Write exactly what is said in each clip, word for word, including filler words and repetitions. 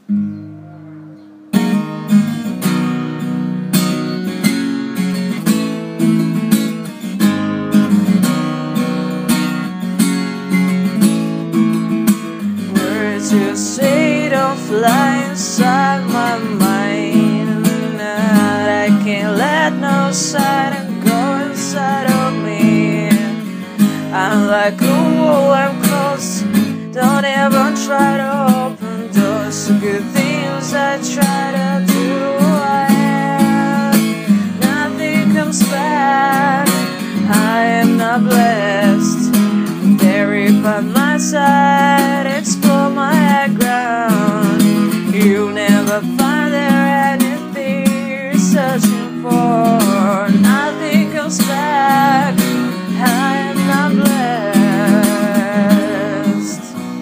Words you say don't fly inside my mind, and I can't let no silence go inside of me. I'm like a wall, I'm close, don't ever try to open doors. The good things I try to do, I have, nothing comes back. I am not blessed, buried by my side, explore my high ground. You'll never find there anything you're searching for. Nothing comes back, I am not blessed.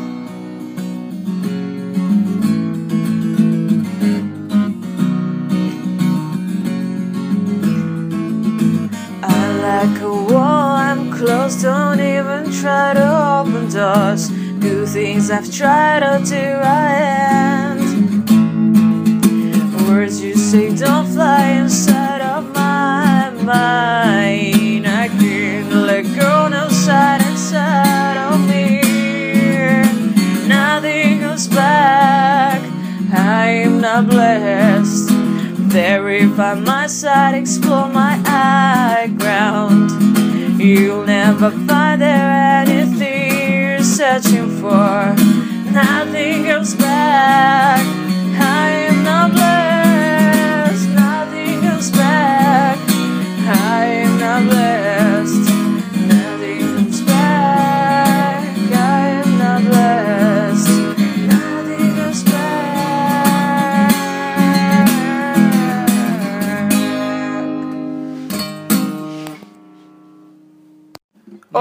I'm like a wall, I'm closed, don't even try to open doors. Good things I've tried to do, I end. Words you say don't fly inside of my mind. I can't let go, no side inside of me. Nothing goes back, I am not blessed. Verify my side, explore my high ground. You'll never find there anything you're searching for. Nothing goes back.